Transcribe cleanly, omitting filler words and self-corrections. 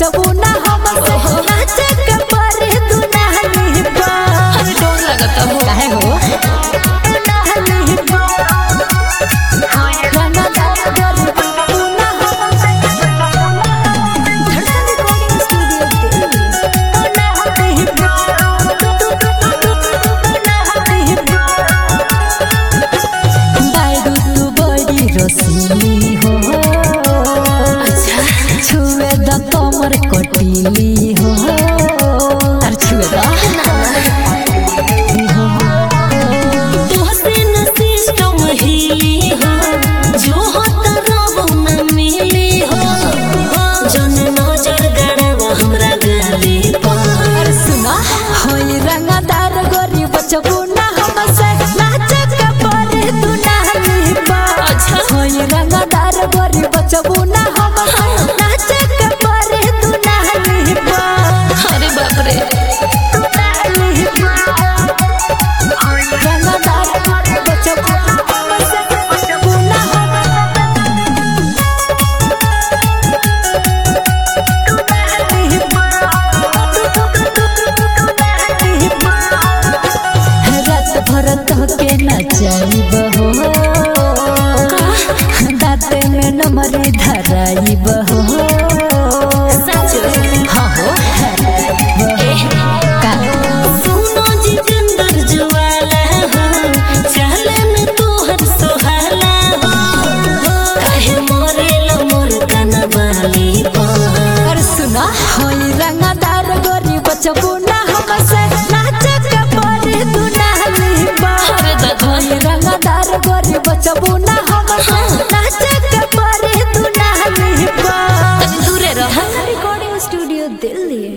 बचबू ना हमसे नाचे के परे दुनाली बा। अरे डर लगता हो काहे हो दुनाली बा रंगा दार गोरी बचबू ना हमसे धड़कन रिकॉर्डिंग स्टूडियो दिल्ली दुनाली बा दुनाली बा बायडू तू बड़ी रसीली हो छुए द कमर कटीली हो और छुए द तू हसीन सिस्टम हिली हो जो होता रहो न मिली हो जन नजर गड़वा हमरा गली पर। और सुना होई रंगदार गोरी बचबू ना हमसे नाचे के परे दुनाली बा। अच्छा। होई रंगदार गोरी बचबू ना हमसे नाचे के परे दुनाली बा। अरे बाप रे दुनाली बा होई रंगदार गोरी बचबू ना हमसे बचबू ना दुनाली बा दुनाली बा रात भर तोहके नचाइब हो दाँते में नमरी धराइब हो सच हाँ हो का सुनो जितेंद्र जुआला हो चलन तोहर सोहाला हो काहे मोरेला मोर कनवाली पर। और सुना होई रंगदार गोरी बचबू ना हमसे नाचे के परे दुनाली बा। अरे दादा होई रंगदार गोरी बचबू ना